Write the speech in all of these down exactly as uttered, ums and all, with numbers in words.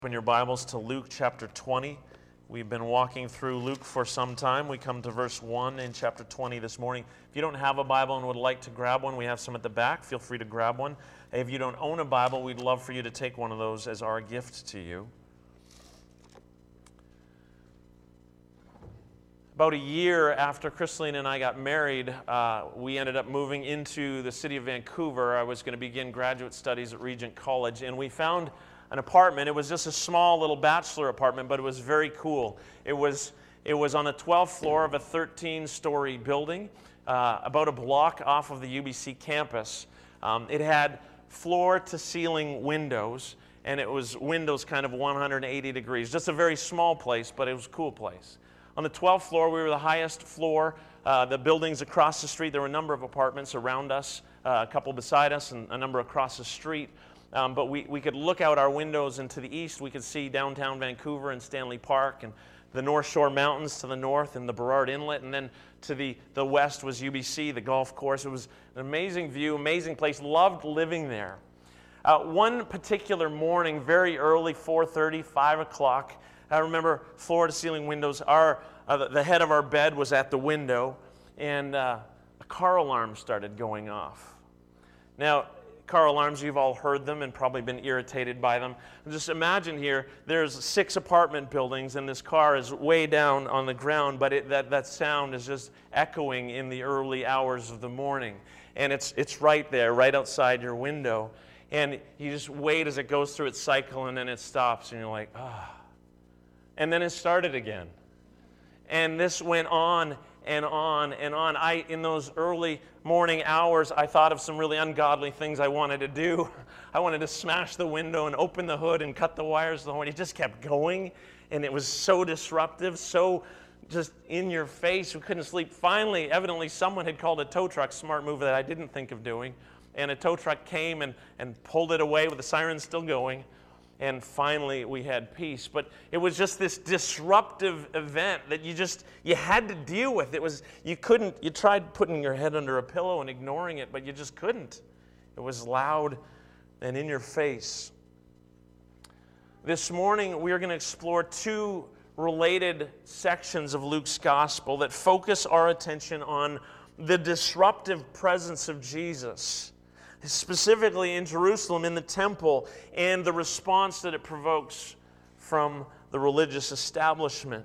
Open your Bibles to Luke chapter twenty. We've been walking through Luke for some time. We come to verse one in chapter twenty this morning. If you don't have a Bible and would like to grab one, we have some at the back. Feel free to grab one. If you don't own a Bible, we'd love for you to take one of those as our gift to you. About a year after Christine and I got married, uh, we ended up moving into the city of Vancouver. I was going to begin graduate studies at Regent College, and we found an apartment. It was just a small little bachelor apartment, but it was very cool. It was it was on the twelfth floor of a thirteen-story building, uh, about a block off of the U B C campus. Um, it had floor-to-ceiling windows, and it was windows kind of one hundred eighty degrees. Just a very small place, but it was a cool place. On the twelfth floor, we were the highest floor. Uh, the buildings across the street, there were a number of apartments around us, uh, a couple beside us, and a number across the street. Um, but we, we could look out our windows into the east. We could see downtown Vancouver and Stanley Park and the North Shore Mountains to the north and the Burrard Inlet. And then to the, the west was U B C, the golf course. It was an amazing view, amazing place. Loved living there. Uh, one particular morning, very early, four thirty, five o'clock, I remember floor-to-ceiling windows. Our, uh, the, the head of our bed was at the window, and uh, a car alarm started going off. Now, car alarms, you've all heard them and probably been irritated by them. Just imagine here, there's six apartment buildings and this car is way down on the ground, but it, that, that sound is just echoing in the early hours of the morning. And it's, it's right there, right outside your window. And you just wait as it goes through its cycle, and then it stops, and you're like, ah. And then it started again. And this went on and on and on. I, in those early morning hours, I thought of some really ungodly things I wanted to do. I wanted to smash the window and open the hood and cut the wires to the horn. It just kept going, and it was so disruptive, so just in your face. We couldn't sleep. Finally, evidently, someone had called a tow truck, smart move that I didn't think of doing, and a tow truck came and, and pulled it away with the sirens still going. And finally, we had peace. But it was just this disruptive event that you just, you had to deal with. It was, you couldn't, you tried putting your head under a pillow and ignoring it, but you just couldn't. It was loud and in your face. This morning, we are going to explore two related sections of Luke's gospel that focus our attention on the disruptive presence of Jesus, specifically in Jerusalem, in the temple, and the response that it provokes from the religious establishment.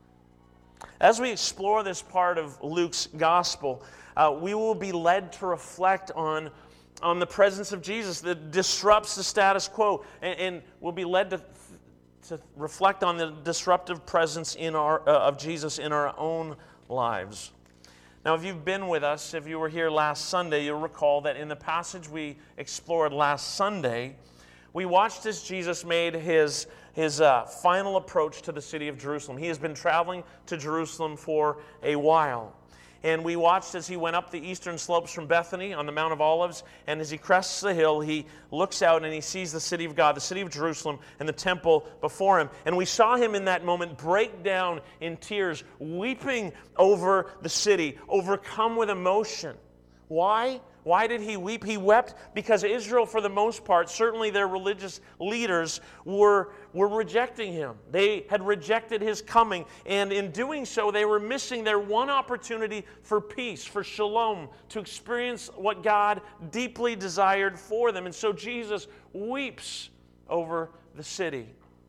As we explore this part of Luke's gospel, uh, we will be led to reflect on, on the presence of Jesus that disrupts the status quo, and, and we'll be led to, to reflect on the disruptive presence in our, uh, of Jesus in our own lives. Now, if you've been with us, if you were here last Sunday, you'll recall that in the passage we explored last Sunday, we watched as Jesus made his, his uh, final approach to the city of Jerusalem. He has been traveling to Jerusalem for a while. And we watched as he went up the eastern slopes from Bethany on the Mount of Olives, and as he crests the hill, he looks out and he sees the city of God, the city of Jerusalem, and the temple before him. And we saw him in that moment break down in tears, weeping over the city, overcome with emotion. Why? Why did he weep? He wept because Israel, for the most part, certainly their religious leaders, were, were rejecting him. They had rejected his coming, and in doing so, they were missing their one opportunity for peace, for shalom, to experience what God deeply desired for them. And so Jesus weeps over the city.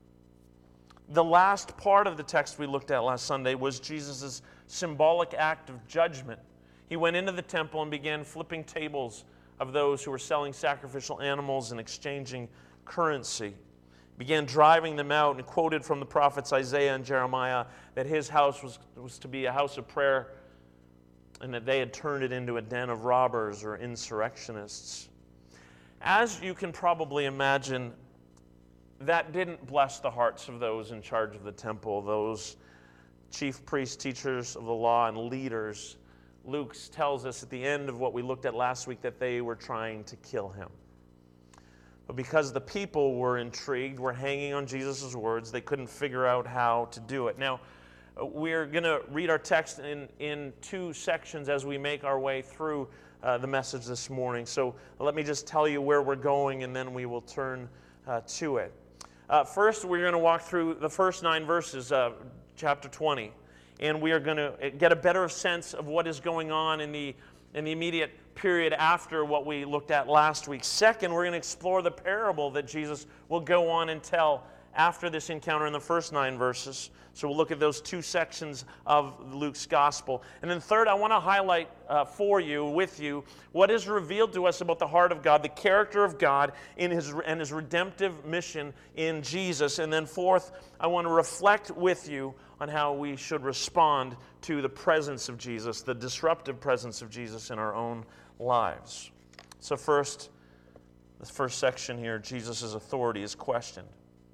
The last part of the text we looked at last Sunday was Jesus' symbolic act of judgment. He went into the temple and began flipping tables of those who were selling sacrificial animals and exchanging currency. He began driving them out and quoted from the prophets Isaiah and Jeremiah that his house was, was to be a house of prayer and that they had turned it into a den of robbers or insurrectionists. As you can probably imagine, that didn't bless the hearts of those in charge of the temple, those chief priests, teachers of the law, and leaders. Luke tells us at the end of what we looked at last week that they were trying to kill him. But because the people were intrigued, were hanging on Jesus' words, they couldn't figure out how to do it. Now, we're going to read our text in, in two sections as we make our way through uh, the message this morning. So let me just tell you where we're going, and then we will turn uh, to it. Uh, first, we're going to walk through the first nine verses of chapter twenty, and we are going to get a better sense of what is going on in the, in the immediate period after what we looked at last week. Second, we're going to explore the parable that Jesus will go on and tell after this encounter in the first nine verses. So we'll look at those two sections of Luke's gospel. And then third, I want to highlight uh, for you, with you, what is revealed to us about the heart of God, the character of God in his, and his redemptive mission in Jesus. And then fourth, I want to reflect with you on how we should respond to the presence of Jesus, the disruptive presence of Jesus in our own lives. So first, the first section here, Jesus' authority is questioned.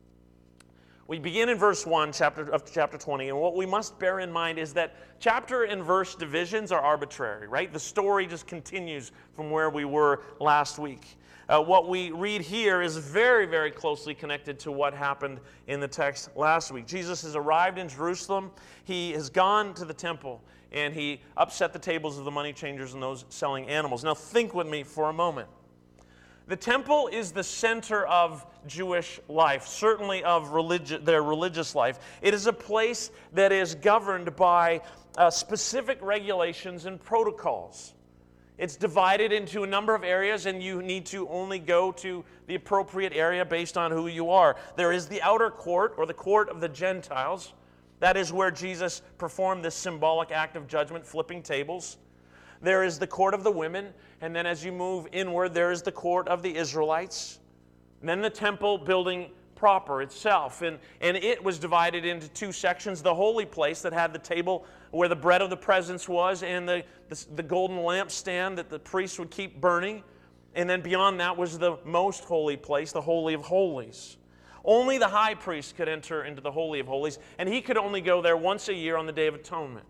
We begin in verse one chapter, of chapter twenty, and what we must bear in mind is that chapter and verse divisions are arbitrary, right? The story just continues from where we were last week. Uh, what we read here is very, very closely connected to what happened in the text last week. Jesus has arrived in Jerusalem. He has gone to the temple, and he upset the tables of the money changers and those selling animals. Now think with me for a moment. The temple is the center of Jewish life, certainly of religi- their religious life. It is a place that is governed by uh, specific regulations and protocols. It's divided into a number of areas, and you need to only go to the appropriate area based on who you are. There is the outer court, or the court of the Gentiles. That is where Jesus performed this symbolic act of judgment, flipping tables. There is the court of the women, and then as you move inward, there is the court of the Israelites. And then the temple building proper itself. And, and it was divided into two sections. The holy place that had the table where the bread of the presence was, and the, the, the golden lampstand that the priests would keep burning. And then beyond that was the most holy place, the Holy of Holies. Only the high priest could enter into the Holy of Holies, and he could only go there once a year on the Day of Atonement.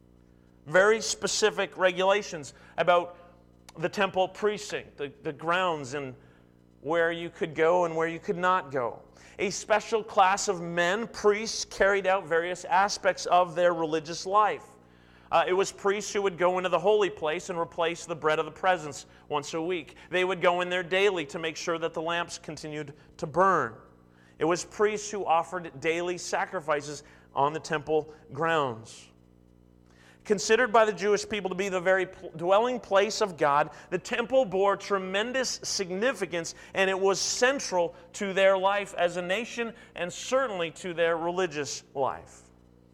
Very specific regulations about the temple precinct, the, the grounds, and where you could go and where you could not go. A special class of men, priests, carried out various aspects of their religious life. Uh, it was priests who would go into the holy place and replace the bread of the presence once a week. They would go in there daily to make sure that the lamps continued to burn. It was priests who offered daily sacrifices on the temple grounds. Considered by the Jewish people to be the very dwelling place of God, the temple bore tremendous significance, and it was central to their life as a nation and certainly to their religious life.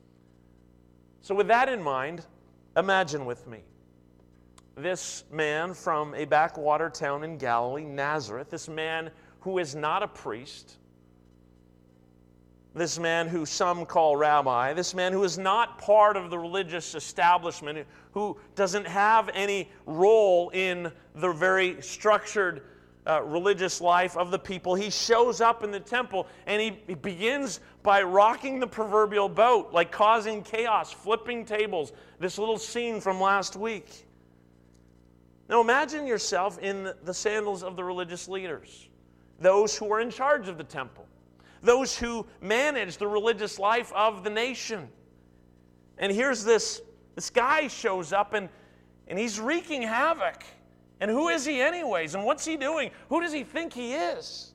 So with that in mind, imagine with me this man from a backwater town in Galilee, Nazareth, this man who is not a priest, this man who some call rabbi, this man who is not part of the religious establishment, who doesn't have any role in the very structured uh, religious life of the people. He shows up in the temple, and he, he begins by rocking the proverbial boat, like causing chaos, flipping tables, this little scene from last week. Now imagine yourself in the sandals of the religious leaders, those who are in charge of the temple, those who manage the religious life of the nation. And here's this, this guy shows up, and, and he's wreaking havoc. And who is he anyways? And what's he doing? Who does he think he is?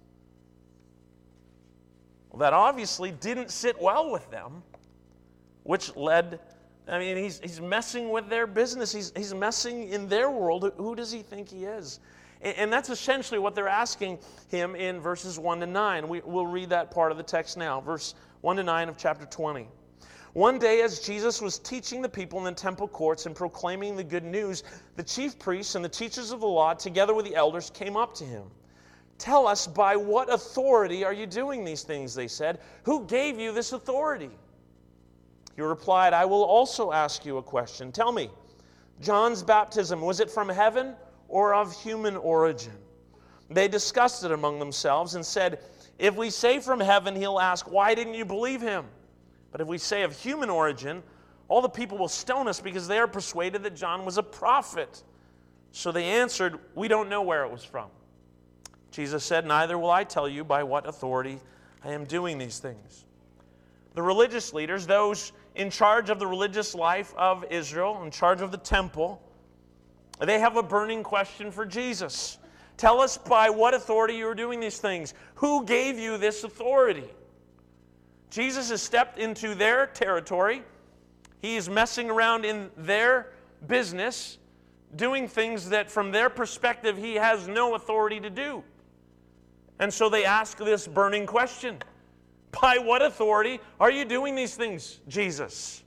Well, that obviously didn't sit well with them, which led, I mean, he's, he's messing with their business. He's, he's messing in their world. Who does he think he is? And that's essentially what they're asking him in verses one to nine. We, we'll read that part of the text now, verse one to nine of chapter twenty. One day as Jesus was teaching the people in the temple courts and proclaiming the good news, the chief priests and the teachers of the law, together with the elders, came up to him. "Tell us, by what authority are you doing these things?" they said. "Who gave you this authority?" He replied, "I will also ask you a question. Tell me, John's baptism, was it from heaven or of human origin?" They discussed it among themselves and said, "If we say from heaven, he'll ask, 'Why didn't you believe him?' But if we say of human origin, all the people will stone us because they are persuaded that John was a prophet." So they answered, "We don't know where it was from." Jesus said, "Neither will I tell you by what authority I am doing these things." The religious leaders, those in charge of the religious life of Israel, in charge of the temple, they have a burning question for Jesus. Tell us by what authority you are doing these things. Who gave you this authority? Jesus has stepped into their territory. He is messing around in their business, doing things that from their perspective he has no authority to do. And so they ask this burning question. By what authority are you doing these things, Jesus?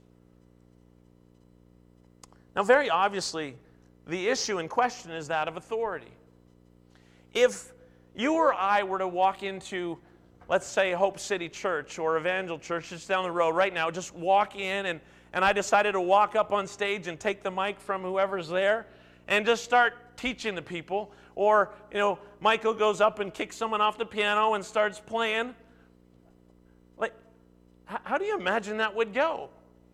Now, very obviously, the issue in question is that of authority. If you or I were to walk into, let's say, Hope City Church or Evangel Church just down the road right now, just walk in and, and I decided to walk up on stage and take the mic from whoever's there and just start teaching the people, or, you know, Michael goes up and kicks someone off the piano and starts playing, like, how do you imagine that would go?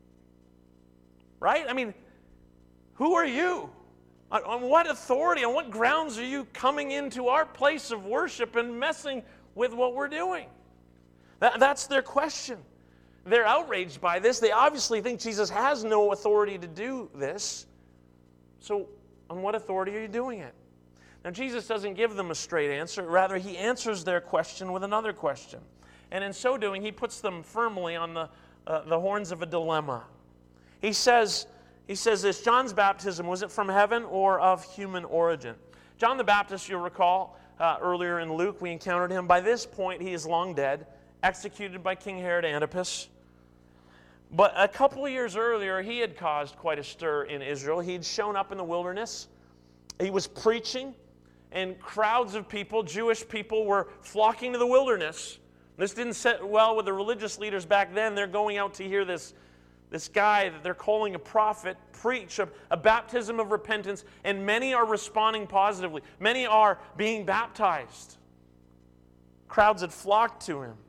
Right? I mean, who are you? On, on what authority, on what grounds are you coming into our place of worship and messing with what we're doing? That, that's their question. They're outraged by this. They obviously think Jesus has no authority to do this. So, on what authority are you doing it? Now, Jesus doesn't give them a straight answer. Rather, he answers their question with another question. And in so doing, he puts them firmly on the, uh, the horns of a dilemma. He says, he says this, John's baptism, was it from heaven or of human origin? John the Baptist, you'll recall, uh, earlier in Luke, we encountered him. By this point, he is long dead, executed by King Herod Antipas. But a couple of years earlier, he had caused quite a stir in Israel. He'd shown up in the wilderness. He was preaching, and crowds of people, Jewish people, were flocking to the wilderness. This didn't sit well with the religious leaders back then. They're going out to hear this, this guy that they're calling a prophet preach a, a baptism of repentance, and many are responding positively. Many are being baptized. Crowds had flocked to him.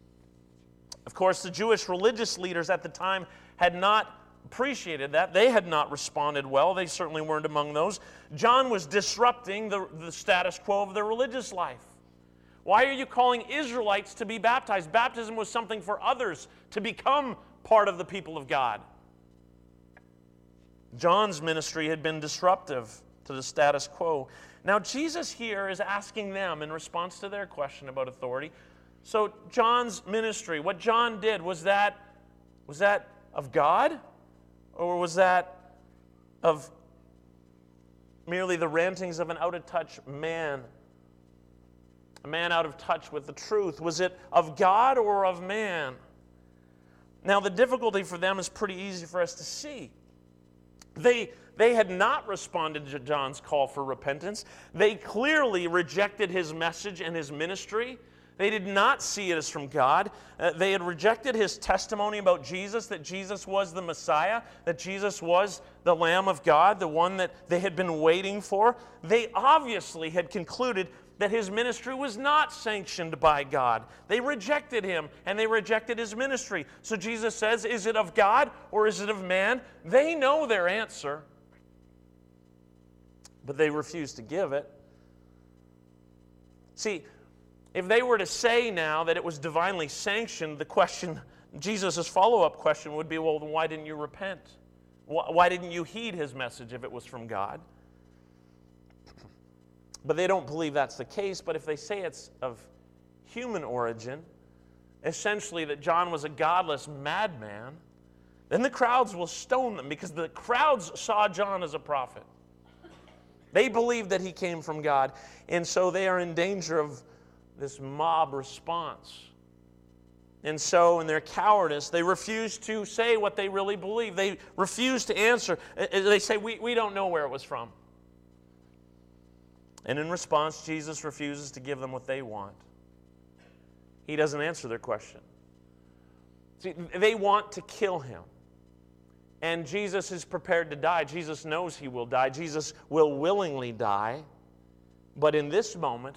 Of course, the Jewish religious leaders at the time had not appreciated that. They had not responded well. They certainly weren't among those. John was disrupting the, the status quo of their religious life. Why are you calling Israelites to be baptized? Baptism was something for others to become part of the people of God. John's ministry had been disruptive to the status quo. Now, Jesus here is asking them in response to their question about authority. So, John's ministry, what John did, was that, was that of God? Or was that of merely the rantings of an out-of-touch man? A man out of touch with the truth. Was it of God or of man? Now, the difficulty for them is pretty easy for us to see. They, they had not responded to John's call for repentance. They clearly rejected his message and his ministry. They did not see it as from God. Uh, they had rejected his testimony about Jesus, that Jesus was the Messiah, that Jesus was the Lamb of God, the one that they had been waiting for. They obviously had concluded that his ministry was not sanctioned by God. They rejected him, and they rejected his ministry. So Jesus says, is it of God or is it of man? They know their answer, but they refuse to give it. See, if they were to say now that it was divinely sanctioned, the question, Jesus' follow-up question would be, well, then why didn't you repent? Why didn't you heed his message if it was from God? But they don't believe that's the case. But if they say it's of human origin, essentially that John was a godless madman, then the crowds will stone them, because the crowds saw John as a prophet. They believed that he came from God, and so they are in danger of this mob response. And so in their cowardice, they refuse to say what they really believe. They refuse to answer. They say, we, we don't know where it was from. And in response, Jesus refuses to give them what they want. He doesn't answer their question. See, they want to kill him. And Jesus is prepared to die. Jesus knows he will die. Jesus will willingly die. But in this moment,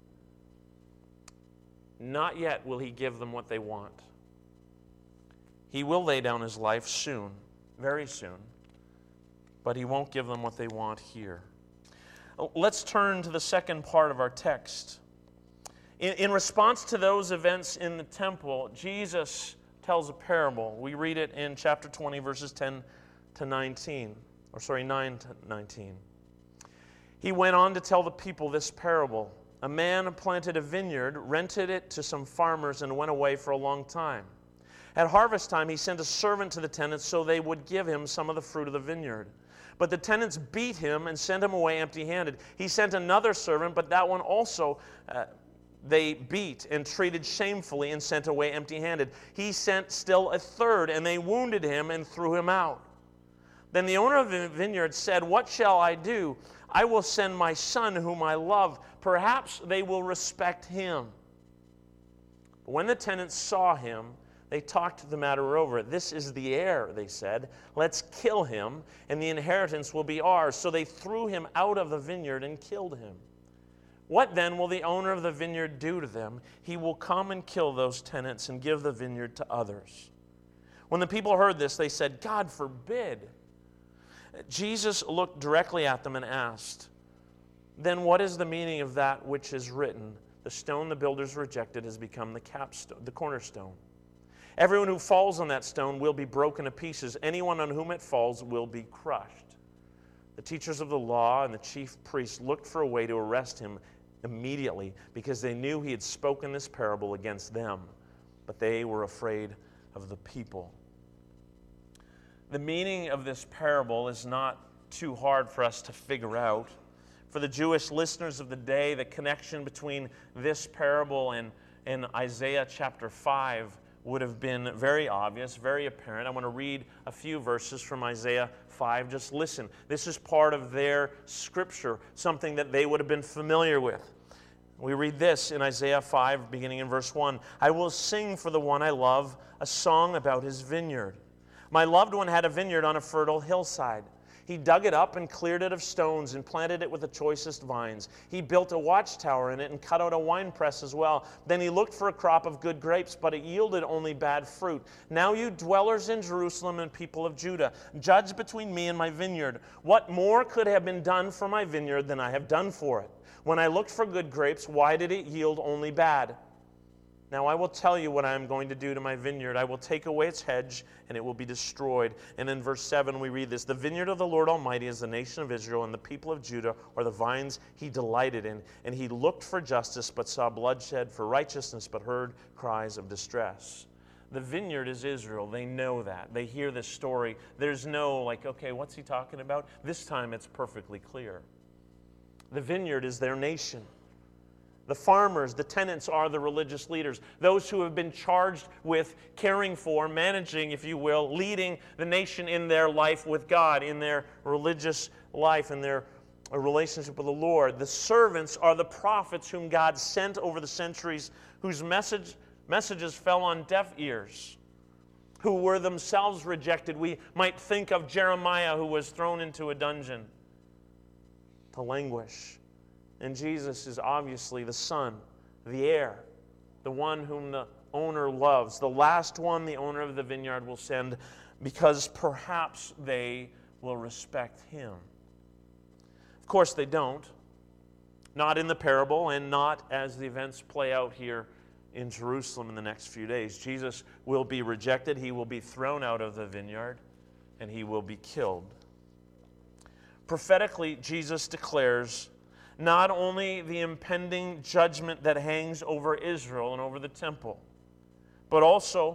not yet will he give them what they want. He will lay down his life soon, very soon, but he won't give them what they want here. Let's turn to the second part of our text. In, in response to those events in the temple, Jesus tells a parable. We read it in chapter twenty, verses ten to nineteen, or sorry, nine to nineteen. He went on to tell the people this parable. A man planted a vineyard, rented it to some farmers, and went away for a long time. At harvest time, he sent a servant to the tenants so they would give him some of the fruit of the vineyard. But the tenants beat him and sent him away empty-handed. He sent another servant, but that one also uh, they beat and treated shamefully and sent away empty-handed. He sent still a third, and they wounded him and threw him out. Then the owner of the vineyard said, "What shall I do? I will send my son whom I love. Perhaps they will respect him." But when the tenants saw him, they talked the matter over. "This is the heir," they said. "Let's kill him, and the inheritance will be ours." So they threw him out of the vineyard and killed him. What then will the owner of the vineyard do to them? He will come and kill those tenants and give the vineyard to others. When the people heard this, they said, "God forbid." Jesus looked directly at them and asked, "Then what is the meaning of that which is written? The stone the builders rejected has become the capstone, the cornerstone. Everyone who falls on that stone will be broken to pieces. Anyone on whom it falls will be crushed." The teachers of the law and the chief priests looked for a way to arrest him immediately because they knew he had spoken this parable against them, but they were afraid of the people. The meaning of this parable is not too hard for us to figure out. For the Jewish listeners of the day, the connection between this parable and, and Isaiah chapter five would have been very obvious, very apparent. I want to read a few verses from Isaiah five. Just listen. This is part of their scripture, something that they would have been familiar with. We read this in Isaiah five, beginning in verse one. "I will sing for the one I love a song about his vineyard. My loved one had a vineyard on a fertile hillside. He dug it up and cleared it of stones and planted it with the choicest vines. He built a watchtower in it and cut out a winepress as well. Then he looked for a crop of good grapes, but it yielded only bad fruit. Now you dwellers in Jerusalem and people of Judah, judge between me and my vineyard. What more could have been done for my vineyard than I have done for it? When I looked for good grapes, why did it yield only bad? Now I will tell you what I am going to do to my vineyard. I will take away its hedge, and it will be destroyed." And in verse seven we read this, "The vineyard of the Lord Almighty is the nation of Israel, and the people of Judah are the vines he delighted in. And he looked for justice, but saw bloodshed, for righteousness, but heard cries of distress." The vineyard is Israel. They know that. They hear this story. There's no, like, okay, what's he talking about? This time it's perfectly clear. The vineyard is their nation. The farmers, the tenants are the religious leaders, those who have been charged with caring for, managing, if you will, leading the nation in their life with God, in their religious life, in their relationship with the Lord. The servants are the prophets whom God sent over the centuries, whose message, messages fell on deaf ears, who were themselves rejected. We might think of Jeremiah, who was thrown into a dungeon to languish. And Jesus is obviously the son, the heir, the one whom the owner loves, the last one the owner of the vineyard will send, because perhaps they will respect him. Of course they don't. Not in the parable, and not as the events play out here in Jerusalem in the next few days. Jesus will be rejected, he will be thrown out of the vineyard, and he will be killed. Prophetically, Jesus declares not only the impending judgment that hangs over Israel and over the temple, but also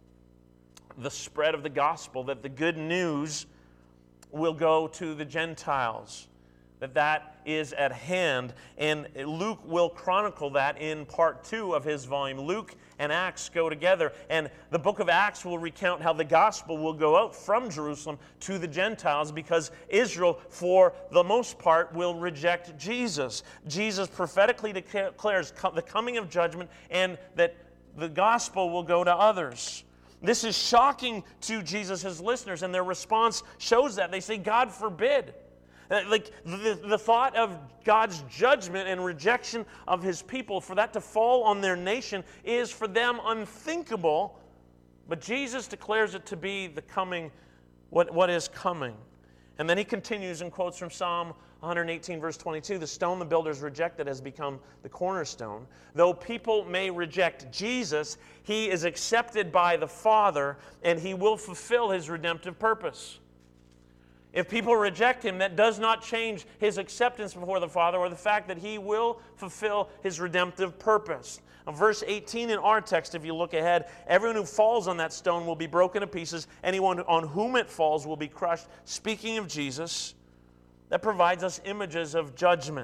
the spread of the gospel, that the good news will go to the Gentiles, that that is at hand. And Luke will chronicle that in part two of his volume. Luke and Acts go together, and the book of Acts will recount how the gospel will go out from Jerusalem to the Gentiles, because Israel, for the most part, will reject Jesus. Jesus prophetically declares the coming of judgment, and that the gospel will go to others. This is shocking to Jesus' listeners, and their response shows that. They say, "God forbid." Like the, the thought of God's judgment and rejection of his people, for that to fall on their nation, is for them unthinkable. But Jesus declares it to be the coming, what, what is coming. And then he continues and quotes from Psalm one eighteen, verse twenty-two, "The stone the builders rejected has become the cornerstone. Though people may reject Jesus, he is accepted by the Father, and he will fulfill his redemptive purpose." If people reject him, that does not change his acceptance before the Father or the fact that he will fulfill his redemptive purpose. Now, verse eighteen in our text, if you look ahead, everyone who falls on that stone will be broken to pieces. Anyone on whom it falls will be crushed. Speaking of Jesus, that provides us images of judgment,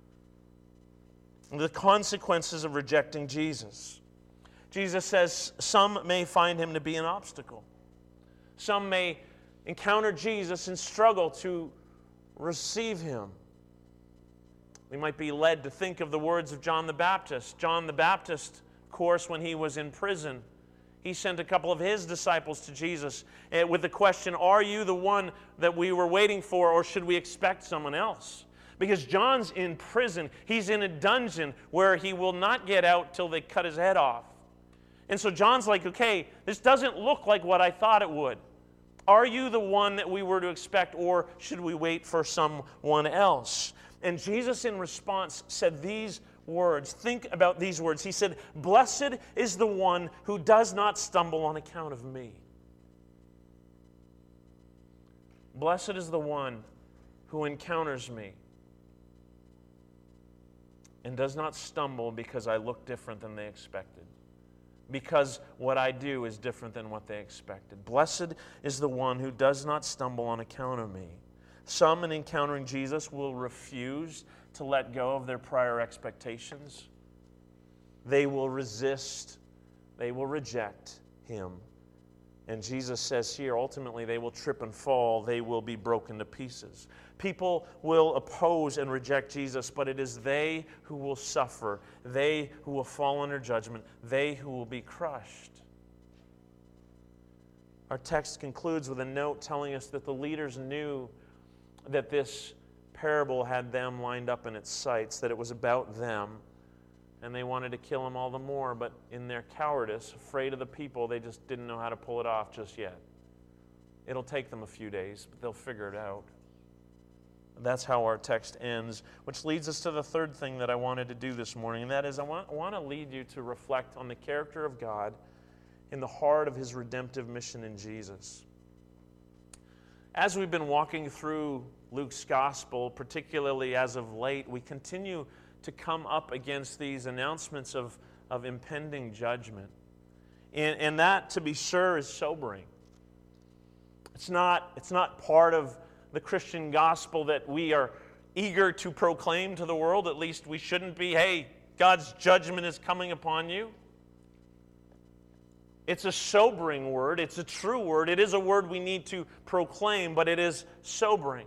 the consequences of rejecting Jesus. Jesus says some may find him to be an obstacle. Some may encounter Jesus and struggle to receive him. We might be led to think of the words of John the Baptist. John the Baptist, of course, when he was in prison, he sent a couple of his disciples to Jesus with the question, are you the one that we were waiting for, or should we expect someone else? Because John's in prison. He's in a dungeon where he will not get out till they cut his head off. And so John's like, okay, this doesn't look like what I thought it would. Are you the one that we were to expect, or should we wait for someone else? And Jesus, in response, said these words. Think about these words. He said, blessed is the one who does not stumble on account of me. Blessed is the one who encounters me and does not stumble because I look different than they expected, because what I do is different than what they expected. Blessed is the one who does not stumble on account of me. Some, in encountering Jesus, will refuse to let go of their prior expectations. They will resist. They will reject him. And Jesus says here, ultimately, they will trip and fall. They will be broken to pieces. People will oppose and reject Jesus, but it is they who will suffer. They who will fall under judgment. They who will be crushed. Our text concludes with a note telling us that the leaders knew that this parable had them lined up in its sights, that it was about them, and they wanted to kill him all the more, but in their cowardice, afraid of the people, they just didn't know how to pull it off just yet. It'll take them a few days, but they'll figure it out. That's how our text ends, which leads us to the third thing that I wanted to do this morning, and that is I want, I want to lead you to reflect on the character of God in the heart of his redemptive mission in Jesus. As we've been walking through Luke's gospel, particularly as of late, we continue to come up against these announcements of, of impending judgment. And, and that, to be sure, is sobering. It's not, it's not part of the Christian gospel that we are eager to proclaim to the world. At least we shouldn't be, hey, God's judgment is coming upon you. It's a sobering word. It's a true word. It is a word we need to proclaim, but it is sobering.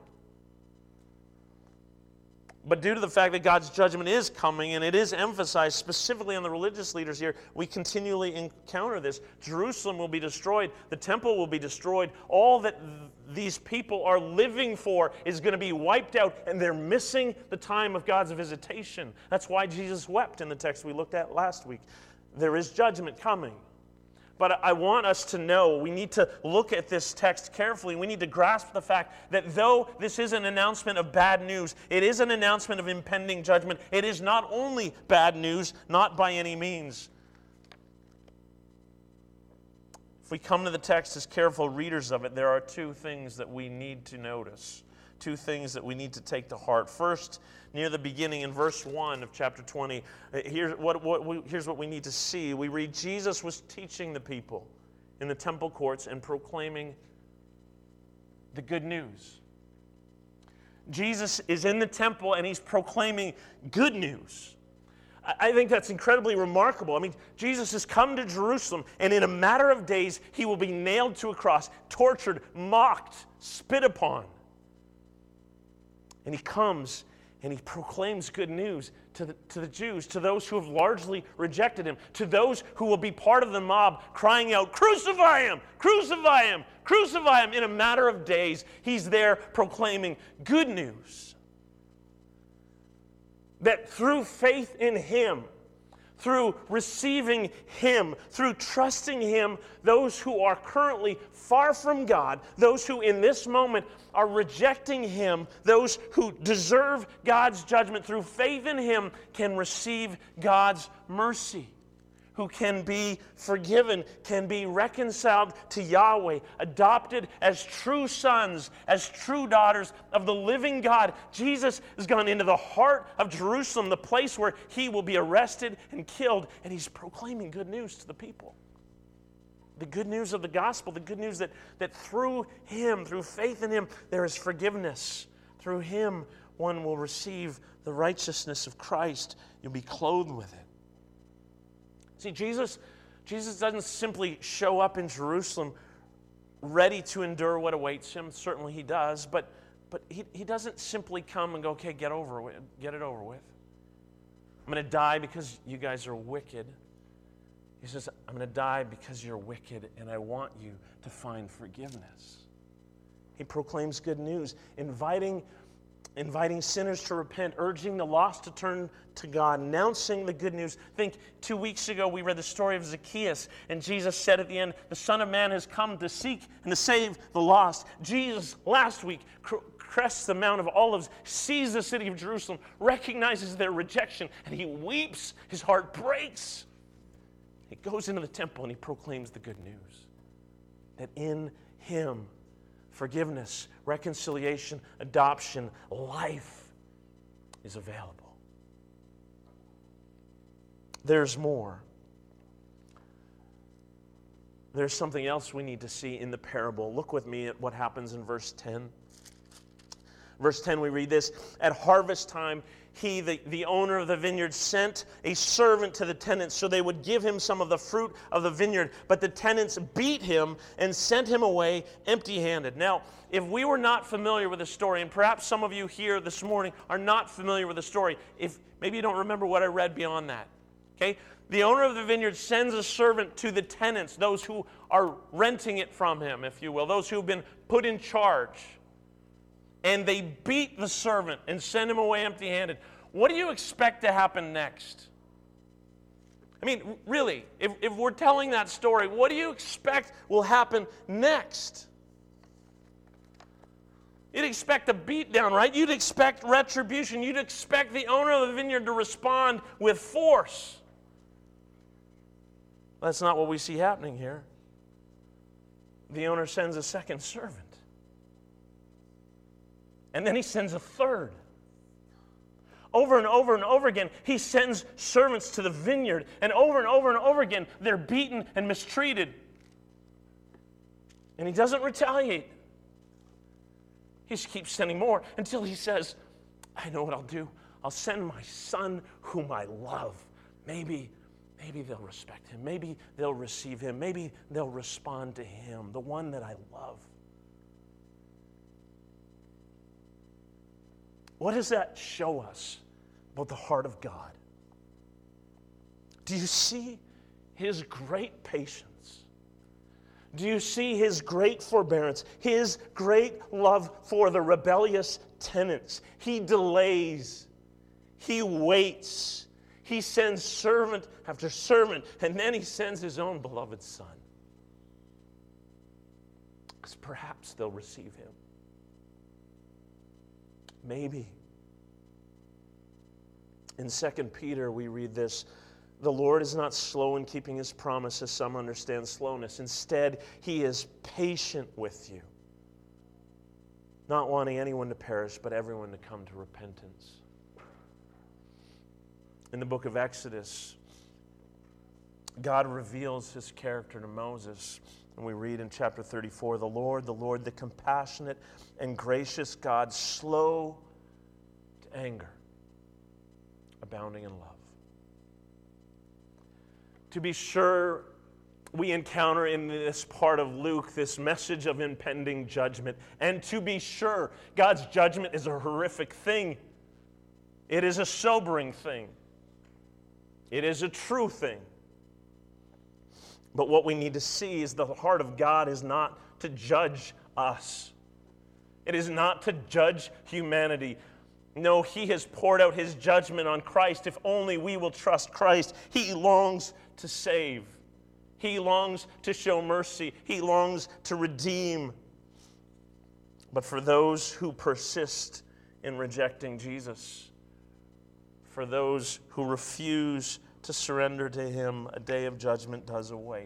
But due to the fact that God's judgment is coming, and it is emphasized specifically on the religious leaders here, we continually encounter this. Jerusalem will be destroyed. The temple will be destroyed. All that th- these people are living for is going to be wiped out, and they're missing the time of God's visitation. That's why Jesus wept in the text we looked at last week. There is judgment coming. But I want us to know, we need to look at this text carefully. We need to grasp the fact that though this is an announcement of bad news, it is an announcement of impending judgment. It is not only bad news, not by any means. If we come to the text as careful readers of it, there are two things that we need to notice. Two things that we need to take to heart. First, near the beginning in verse one of chapter twenty, here's what, what we, here's what we need to see. We read, Jesus was teaching the people in the temple courts and proclaiming the good news. Jesus is in the temple and he's proclaiming good news. I think that's incredibly remarkable. I mean, Jesus has come to Jerusalem, and in a matter of days, he will be nailed to a cross, tortured, mocked, spit upon. And he comes and he proclaims good news to the, to the Jews, to those who have largely rejected him, to those who will be part of the mob crying out, crucify him, crucify him, crucify him. In a matter of days, he's there proclaiming good news. That through faith in him, through receiving him, through trusting him, those who are currently far from God, those who in this moment are rejecting him, those who deserve God's judgment, through faith in him can receive God's mercy. who can be forgiven, can be reconciled to Yahweh, adopted as true sons, as true daughters of the living God. Jesus has gone into the heart of Jerusalem, the place where he will be arrested and killed, and he's proclaiming good news to the people. The good news of the gospel, the good news that, that through him, through faith in him, there is forgiveness. Through him, one will receive the righteousness of Christ. You'll be clothed with it. See, Jesus, Jesus doesn't simply show up in Jerusalem ready to endure what awaits him. Certainly he does, but, but he, he doesn't simply come and go, okay, get over with, get it over with. I'm going to die because you guys are wicked. He says, I'm going to die because you're wicked, and I want you to find forgiveness. He proclaims good news, inviting inviting sinners to repent, urging the lost to turn to God, announcing the good news. I think two weeks ago we read the story of Zacchaeus, and Jesus said at the end, the Son of Man has come to seek and to save the lost. Jesus, last week, cr- crests the Mount of Olives, sees the city of Jerusalem, recognizes their rejection, and he weeps. His heart breaks. He goes into the temple and he proclaims the good news, that in him, forgiveness, reconciliation, adoption, life is available. There's more. There's something else we need to see in the parable. Look with me at what happens in verse ten. Verse ten, we read this. At harvest time, he, the, the owner of the vineyard, sent a servant to the tenants so they would give him some of the fruit of the vineyard. But the tenants beat him and sent him away empty-handed. Now, if we were not familiar with the story, and perhaps some of you here this morning are not familiar with the story, if maybe you don't remember what I read beyond that, okay? The owner of the vineyard sends a servant to the tenants, those who are renting it from him, if you will, those who have been put in charge. And they beat the servant and send him away empty-handed. What do you expect to happen next? I mean, really, if, if we're telling that story, what do you expect will happen next? You'd expect a beatdown, right? You'd expect retribution. You'd expect the owner of the vineyard to respond with force. That's not what we see happening here. The owner sends a second servant. And then he sends a third. Over and over and over again, he sends servants to the vineyard. And over and over and over again, they're beaten and mistreated. And he doesn't retaliate. He just keeps sending more until he says, I know what I'll do. I'll send my son whom I love. Maybe, maybe they'll respect him. Maybe they'll receive him. Maybe they'll respond to him, the one that I love. What does that show us about the heart of God? Do you see his great patience? Do you see his great forbearance, his great love for the rebellious tenants? He delays, he waits, he sends servant after servant, and then he sends his own beloved son. Because perhaps they'll receive him. Maybe. In Second Peter, we read this, the Lord is not slow in keeping his promise, as some understand slowness. Instead, he is patient with you, not wanting anyone to perish, but everyone to come to repentance. In the book of Exodus, God reveals his character to Moses. And we read in chapter thirty-four, the Lord, the Lord, the compassionate and gracious God, slow to anger, abounding in love. To be sure, we encounter in this part of Luke this message of impending judgment. And to be sure, God's judgment is a horrific thing. It is a sobering thing. It is a true thing. But what we need to see is the heart of God is not to judge us. It is not to judge humanity. No, he has poured out his judgment on Christ. If only we will trust Christ. He longs to save. He longs to show mercy. He longs to redeem. But for those who persist in rejecting Jesus, for those who refuse to surrender to Him, a day of judgment does await.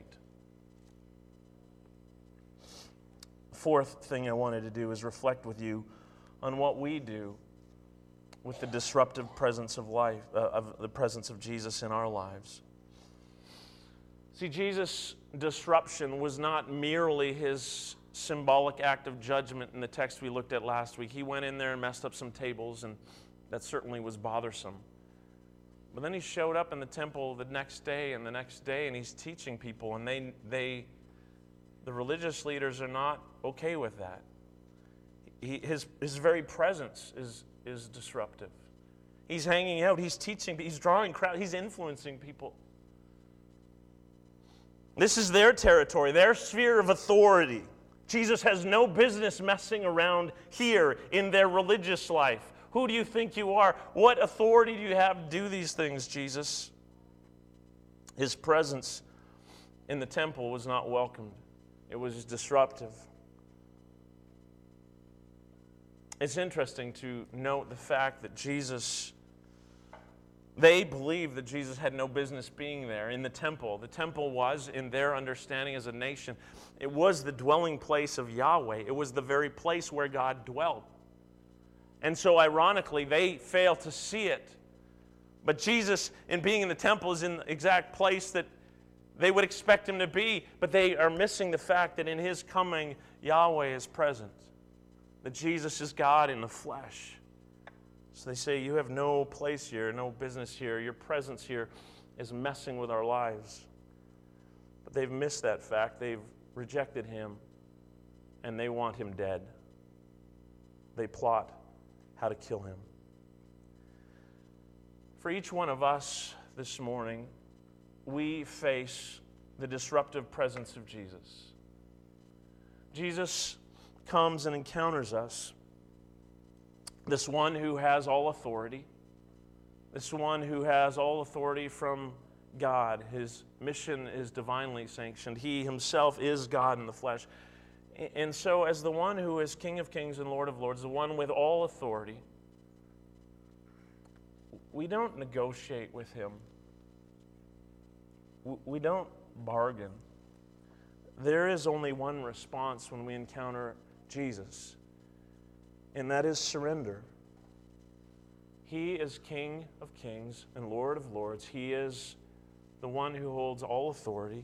Fourth thing I wanted to do is reflect with you on what we do with the disruptive presence of life, uh, of the presence of Jesus in our lives. See, Jesus' disruption was not merely His symbolic act of judgment in the text we looked at last week. He went in there and messed up some tables, and that certainly was bothersome. But then He showed up in the temple the next day and the next day, and He's teaching people, and they, they the religious leaders are not okay with that. He, his, his very presence is, is disruptive. He's hanging out, He's teaching, He's drawing crowds, He's influencing people. This is their territory, their sphere of authority. Jesus has no business messing around here in their religious life. Who do you think you are? What authority do you have to do these things, Jesus? His presence in the temple was not welcomed. It was disruptive. It's interesting to note the fact that Jesus, they believed that Jesus had no business being there in the temple. The temple was, in their understanding as a nation, it was the dwelling place of Yahweh. It was the very place where God dwelt. And so ironically, they fail to see it. But Jesus, in being in the temple, is in the exact place that they would expect Him to be. But they are missing the fact that in His coming, Yahweh is present. That Jesus is God in the flesh. So they say, you have no place here, no business here. Your presence here is messing with our lives. But they've missed that fact. They've rejected Him, and they want Him dead. They plot how to kill Him. For each one of us this morning, we face the disruptive presence of Jesus. Jesus comes and encounters us. This one who has all authority. This one who has all authority from God. His mission is divinely sanctioned. He Himself is God in the flesh. And so as the one who is King of Kings and Lord of Lords, the one with all authority, we don't negotiate with Him. We don't bargain. There is only one response when we encounter Jesus, and that is surrender. He is King of Kings and Lord of Lords. He is the one who holds all authority.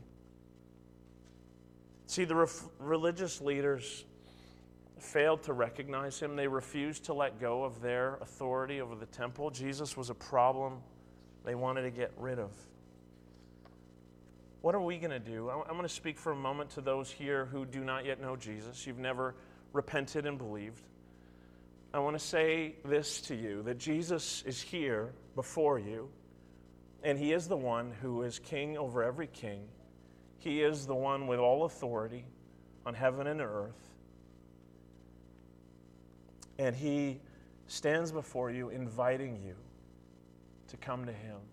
See, the ref- religious leaders failed to recognize Him. They refused to let go of their authority over the temple. Jesus was a problem they wanted to get rid of. What are we going to do? I'm going to speak for a moment to those here who do not yet know Jesus. You've never repented and believed. I want to say this to you, that Jesus is here before you, and He is the one who is king over every king. He is the one with all authority on heaven and earth. And He stands before you, inviting you to come to Him.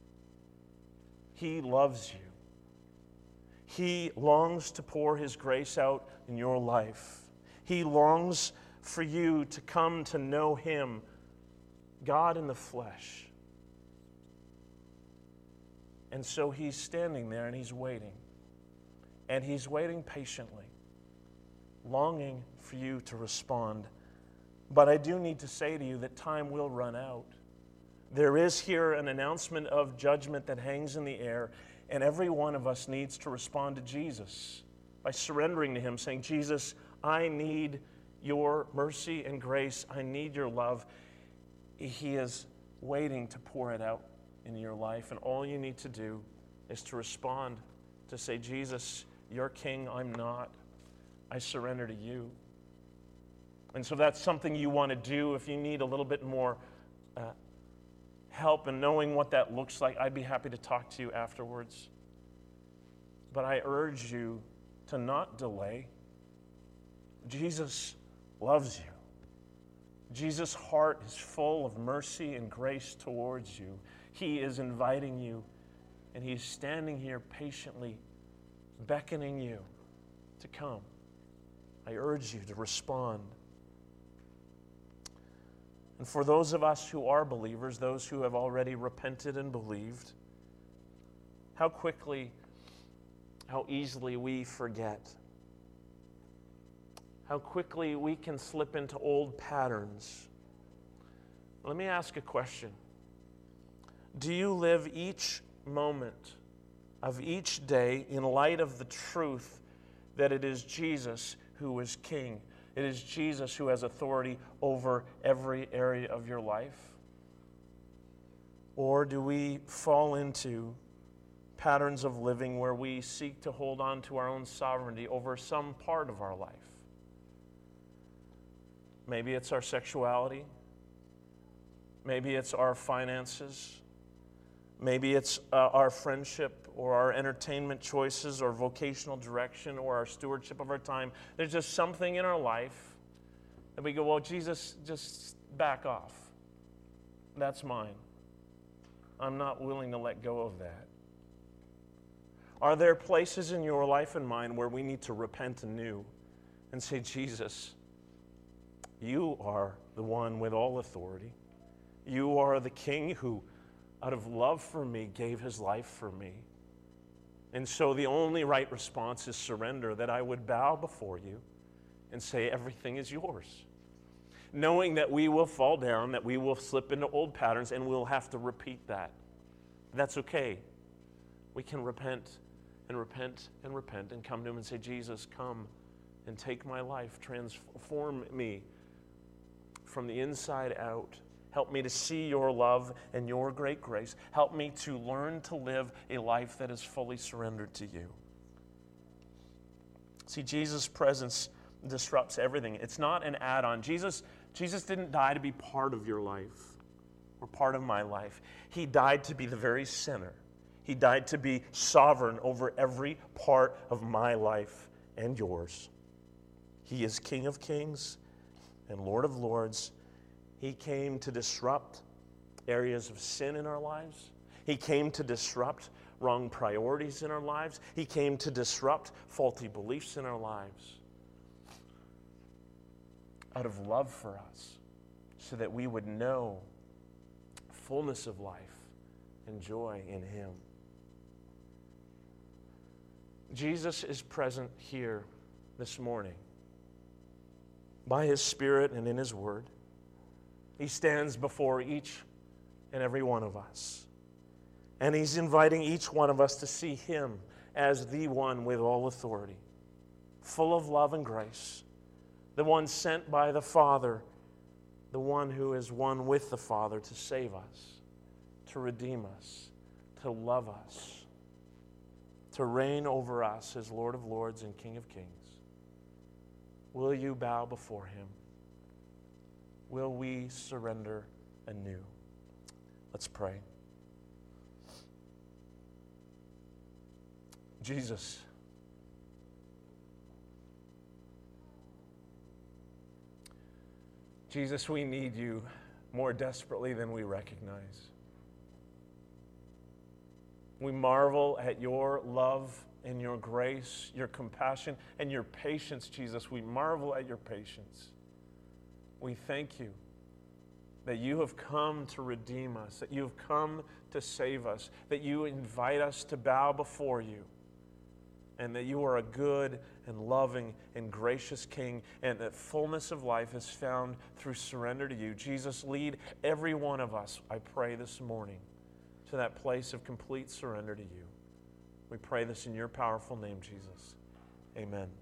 He loves you. He longs to pour His grace out in your life. He longs for you to come to know Him, God in the flesh. And so He's standing there and He's waiting. And He's waiting patiently, longing for you to respond. But I do need to say to you that time will run out. There is here an announcement of judgment that hangs in the air, and every one of us needs to respond to Jesus by surrendering to Him, saying, Jesus, I need your mercy and grace. I need your love. He is waiting to pour it out in your life, and all you need to do is to respond, to say, Jesus, you're King, I'm not. I surrender to you. And so that's something you want to do. If you need a little bit more uh, help in knowing what that looks like, I'd be happy to talk to you afterwards. But I urge you to not delay. Jesus loves you. Jesus' heart is full of mercy and grace towards you. He is inviting you, and He's standing here patiently, beckoning you to come. I urge you to respond. And for those of us who are believers, those who have already repented and believed, how quickly, how easily we forget. How quickly we can slip into old patterns. Let me ask a question. Do you live each moment of each day in light of the truth that it is Jesus who is King? It is Jesus who has authority over every area of your life? Or do we fall into patterns of living where we seek to hold on to our own sovereignty over some part of our life? Maybe it's our sexuality. Maybe it's our finances. Maybe it's uh, our friendship or our entertainment choices or vocational direction or our stewardship of our time. There's just something in our life that we go, well, Jesus, just back off. That's mine. I'm not willing to let go of that. Are there places in your life and mine where we need to repent anew and say, Jesus, you are the one with all authority. You are the King who, out of love for me, gave his life for me. And so the only right response is surrender, that I would bow before you and say everything is yours. Knowing that we will fall down, that we will slip into old patterns, and we'll have to repeat that. That's okay. We can repent and repent and repent and come to him and say, Jesus, come and take my life, transform me from the inside out. Help me to see your love and your great grace. Help me to learn to live a life that is fully surrendered to you. See, Jesus' presence disrupts everything. It's not an add-on. Jesus, Jesus didn't die to be part of your life or part of my life. He died to be the very center. He died to be sovereign over every part of my life and yours. He is King of kings and Lord of lords. He came to disrupt areas of sin in our lives. He came to disrupt wrong priorities in our lives. He came to disrupt faulty beliefs in our lives out of love for us, so that we would know fullness of life and joy in him. Jesus is present here this morning by his Spirit and in his word. He stands before each and every one of us. And he's inviting each one of us to see him as the one with all authority, full of love and grace, the one sent by the Father, the one who is one with the Father to save us, to redeem us, to love us, to reign over us as Lord of lords and King of kings. Will you bow before him? Will we surrender anew? Let's pray. Jesus, Jesus, we need you more desperately than we recognize. We marvel at your love and your grace, your compassion, and your patience, Jesus. We marvel at your patience. We thank you that you have come to redeem us, that you have come to save us, that you invite us to bow before you, and that you are a good and loving and gracious King, and that fullness of life is found through surrender to you. Jesus, lead every one of us, I pray this morning, to that place of complete surrender to you. We pray this in your powerful name, Jesus. Amen.